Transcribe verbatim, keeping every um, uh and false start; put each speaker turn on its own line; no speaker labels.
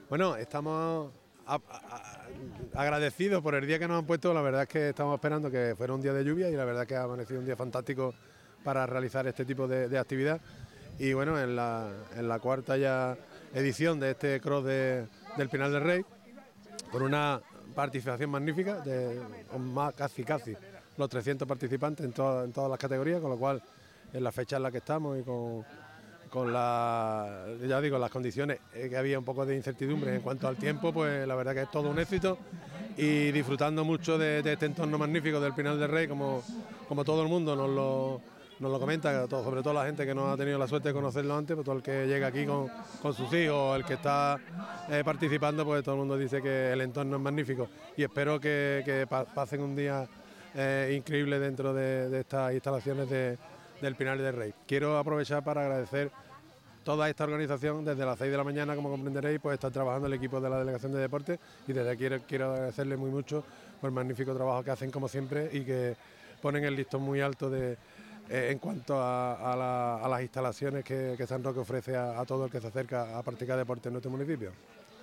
Bueno, estamos a, a, agradecidos por el día que nos han puesto. La verdad es que estamos esperando que fuera un día de lluvia y la verdad es que ha amanecido un día fantástico para realizar este tipo de, de actividad. Y bueno, en la, en la cuarta ya edición de este cross de, del Pinar del Rey, con una participación magnífica, de, con más, casi casi los trescientos participantes en, to, en todas las categorías, con lo cual en la fecha en la que estamos y con, con la, ya digo, las condiciones eh, que había un poco de incertidumbre en cuanto al tiempo, pues la verdad que es todo un éxito y disfrutando mucho de, de este entorno magnífico del Pinar del Rey, como, como todo el mundo nos lo, nos lo comenta, todo, sobre todo la gente que no ha tenido la suerte de conocerlo antes, pues todo el que llega aquí con, con sus hijos, el que está eh, participando, pues todo el mundo dice que el entorno es magnífico y espero que, que pasen un día eh, increíble dentro de, de estas instalaciones de, del Pinar del Rey. Quiero aprovechar para agradecer toda esta organización. Desde las seis de la mañana, como comprenderéis, pues está trabajando el equipo de la Delegación de Deportes y desde aquí quiero, quiero agradecerles muy mucho por el magnífico trabajo que hacen como siempre y que ponen el listón muy alto de, eh, en cuanto a, a, la, a las instalaciones que, que San Roque ofrece a, a todo el que se acerca a practicar deporte en nuestro municipio.